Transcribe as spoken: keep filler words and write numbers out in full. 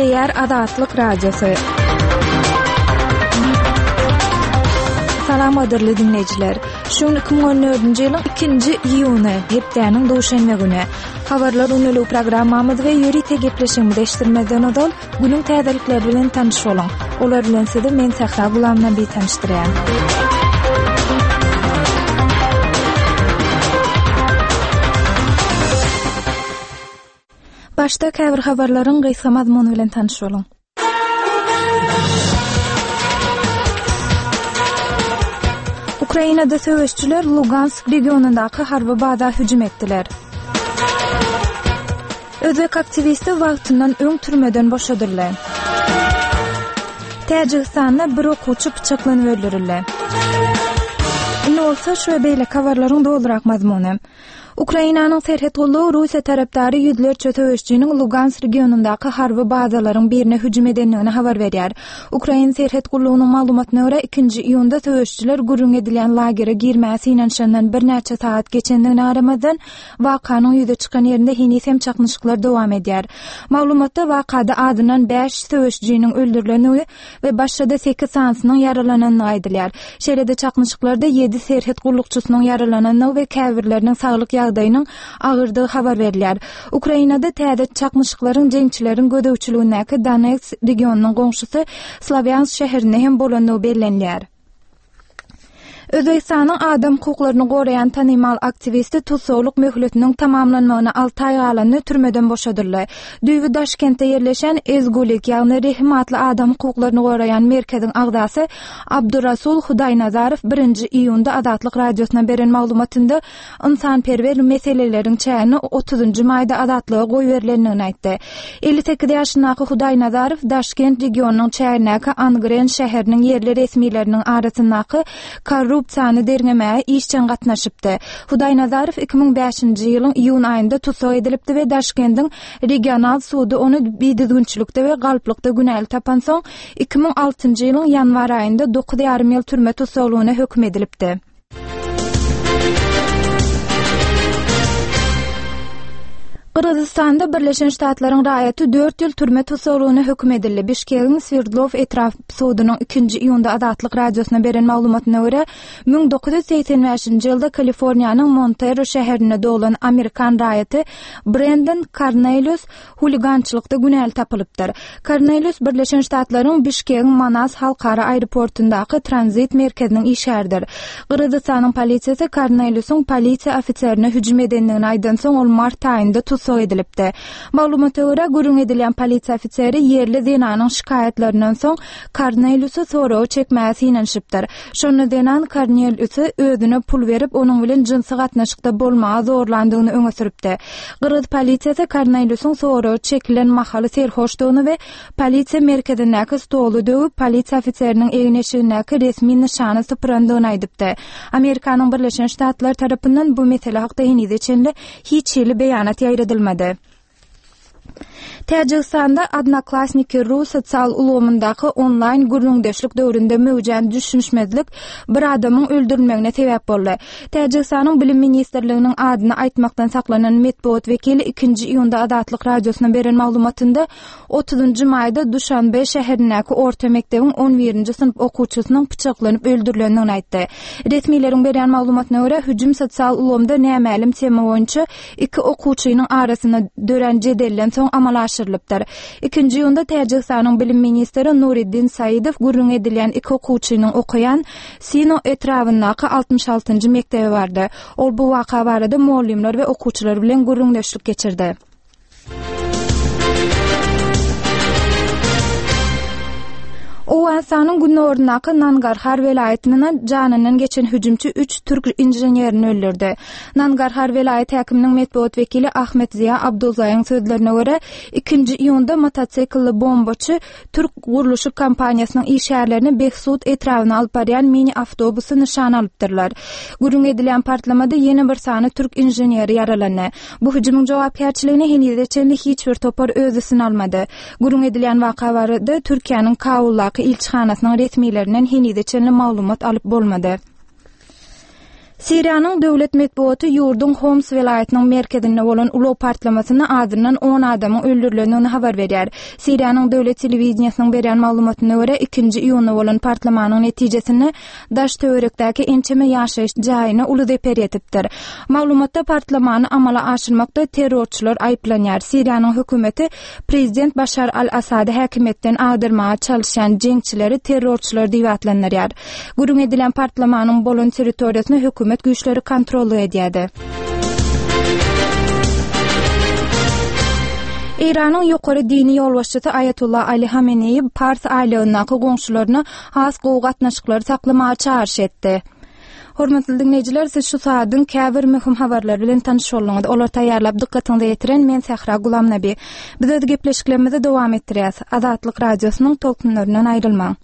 Nukleer Azatlyk Radiosu. Salam adirli dinleyijiler. Şun iki bin on dördünji ýylyň ikinji iýuny, hepdeniň duşanma güni. Habarlar önüli programmamyz we ýöri tegepleşigimizde eşdirmeden odal günüň täzelikleri bilen tanış bolun. Olar bilen sizi men Sahra Gulamdan bir tanışdyrýan. Başta käbir habarlaryň gysga mazmuny bilen tanış bolun. Ukrainada söwüşçüler Lugansk regionundaky harby baza hüjüm etdiler. Özbek aktivisti wagtyndan öň türmeden boşadyrlar. Täjikistanda bir okuwçy pyçaklanyp öldürildi. Indi olsa şu beýle habarlaryň doldurak mazmuny. Ukrainanyň serhet gollugy Russiýa tarapdary ýüzlerçe söwüşçüniň Lugansk regionundaky harby bazalaryň birine hüjüm edenligini habar berýär. Ukraina serhet gollugynyň maglumatyna görä ikinji iýunda söwüşçüler gürrüň edilen lagere girmäsi inanşandan bir näçe saat geçendigine garamazdan wakanyň ýüze çykan ýerinde hinisem çaknyşyklar dowam edýär. Maglumatda wakada adynan beş söwüşçüniň öldürilenigi we başda sekiz sansynyň yaralananyny aýdylýar. Şeýlede çaknyşyklarda ýedi serhet gollukçysynyň yaralananyny we käbirleriniň saglyk ýagdaýynyň agyrdygy habar berilýär. Ukrainada täze çaknyşyklaryň jeňçileriň gödäwçiligindäki Donetsk regionunyň goňşusy Slavyansk şäherinde hem bolandygy bellenýär. Özbekistanyň adam hukuklaryny gorayan tanymal aktivisti tutsawlyk möhletiniň tamamlanmagyna alty ay galany türmeden boşadyrlar. Düýbi Daşkentde ýerleşen Ezgulik ýagny Rehmatly adam hukuklaryny gorayan merkeziň agdasy Abdurasul Hudaýnazarow birinji iýunda Azatlyk radiosuna beren maglumatynda insanperwer meseleleriň çäni otuzunjy maýda azatlyga goý berilendigini aýtdy. elli sekiz ýaşyndaky Hudaýnazarow Daşkent regionunyň çärenäki Angren şäheriniň yerli resmileriniň arasyndaky korrupsiýany derňemäge işçen gatnaşypdy. Hudaýnazarow iki bin beşinji ýylyň iýun aýynda tutsak edilipdi we Daşkentdiň regional sudy ony biýdizginçilikde we galplykda günäli tapan soň iki bin altynjy ýylyň ýanwar aýynda dokuz ýarym ýyl türme tutsaklygyna hökm edilipdi. Kırgızstanda Birleşen Ştatlaryň raýaty dört ýyl türme tutsaklygyna hökm edildi. Bişkekiň Sverdlov etraf sudynyň ikinji iýunda Azatlyk radiosuna beren maglumatyna görä, bin dokuz yüz seksen beşinji ýylda Kaliforniýanyň Montero şäherinde doğulan Amerikan raýaty Brandon Cornelius huligançylykda günäli tapylypdyr. Cornelius Birleşen Ştatlaryň Bişkekiň Manas halkara aeroportundaky tranzit merkeziniň işgärdir. Kırgızstanyň polisiýasy Corneliusyň polisiýa ofitserine hüjüm edenligini aýdan soň ol mart aýynda tutsak edilipdi. Maglumata görä gürrüň edilen polisiýa ofiseri yerli zenanyň şikayetlerinden soň Corneliusy soraw çekmäsi inanşypdyr. Şonu denan Corneliusy özüne pul berip onuň bilen jinsy gatnaşykda bolmaga zorlandygyny öňe süripdi. Kırgız polisiýasy Corneliusyň soraw çekilen mahaly serhoşdygyny we polisiýa merkezindäki stolu döwüp polisiýa ofitseriniň egin eşigindäki resmi nişany sypyrandygyny aýdypdy. Amerikanyň Birleşen Ştatlar tarapyndan bu mesele hakda heniz içinde hiç ýyly beýanat ýaýradylmady. Täjikistanda Odnoklassniki.ru sosial ulgamyndaky onlaýn gürrüňdeşlik döwründe mewjud düşünşmezlik bir adamyň öldürilmegine sebäp boldy. Täjikistanyň bilim ministrliginiň adyny aýtmakdan saklanan medeniýet wekili ikinji iýunda Azatlyk radiosuna beren maglumatynda otuzunjy maýda Duşanbe şäherindäki orta mekdebiň on birinji synp okuwçysynyň pyçaklanyp öldürilendigini aýtdy. Resmiýetiň beren maglumatyna görä hüjüm sosial ulgamda nämälim tema boýunça iki okuwçynyň arasyna dören jedellen soň amala aşyrylypdyr. İkinji ýunda Täjikistanyň bilim ministri Nuriddin Saýidow gürrüň edilen iki okuwçynyň okuyan Sino etrawyndaky altymyş altynjy mekdebi bardy. Ol bu waka barada muallimler we okuwçylar bilen gürrüňdeşlik geçirdi. Owansanyň günnorundaky Nangarhar welaýatynyň janynyň geçen hüjümçi üç türk inženerini öldürdi. Nangarhar welaýat häkiminiň medeniýet wekili Ahmet Ziya Abdullaýyň sözlerine görä, ikinji iýunda motosikli bombaçy türk guruluşy kompaniýasynyň işgärlerini Behsud etrawyna alyp barýan mini awtobusy nişan alypdyrlar. Gürrüň edilen partlamada ýene bir sany türk inženeri yaralandy. Bu hüjümüň jogapkärçiligine henize hiç bir topar özü almady. Gürrüň edilen waka barada Türkiýanyň Kabullaky ilçihanasynyň resmiýetlerinden henize çenli maglumat alyp bolmady. Siriýanyň döwlet medeniýeti ýurdun Homs welaýatynyň merkezinde bolan uly partlamasyna azyndan on adamyň öldürilendigini habar berýär. Siriýanyň döwlet telewizionynyň berýän maglumatyna görä ikinji iýunda bolan partlamanyň netijesini daş töwerekdäki ençeme ýaşaýyş jaýyna uly deper etipdir. Maglumatda partlamany amala aşyrmakda terrorçylar aýplanýar. Siriýanyň hökümeti prezident Başar al-Asady häkimetden agdyrmaga çalışan jeňçileri terrorçylar diýip atlandyrýar. Gurun edilen partlamanyň bolan territoriýasyny hökümet güýçleri kontrol edýärdi. İranyň ýokary dini ýolbaşçysy Ayatullah Ali Hamenei Pars aýlygyndaky goňşularyna has gowy gatnaşykları saklamaga çağırş etdi. Hormatly dinleyijiler, siz şu saatyň käbir möhüm habarlary bilen tanyş bolňyz. Olar taýýarlap dikkatiňizi ýetiren men Sahra Gulamnaby. Biz öňe gepleşiklerimizi dowam etdirýäs. Azatlyk radiosynyň tolkunlarynyň aýrylmaň.